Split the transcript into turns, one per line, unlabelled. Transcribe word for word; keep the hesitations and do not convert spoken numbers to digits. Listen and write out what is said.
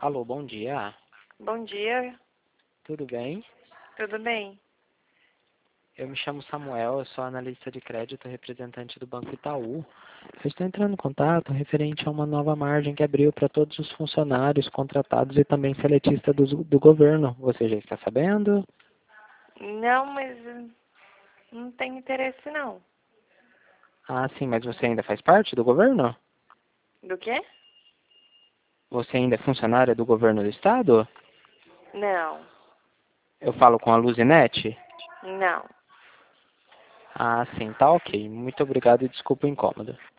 Alô, bom dia.
Bom dia,
Tudo bem?
tudo bem?
Eu me chamo Samuel, eu sou analista de crédito, representante do Banco Itaú. Eu estou entrando em contato referente a uma nova margem que abriu para todos os funcionários contratados e também seletista do, do governo. Você já está sabendo?
Não, mas hum, não tem interesse não.
Ah, sim, mas você ainda faz parte do governo?
Do quê?
Você ainda é funcionária do governo do estado?
Não,
Eu falo com a Luzinete?
não.
Ah, sim, tá ok. Muito obrigado e desculpa o incômodo.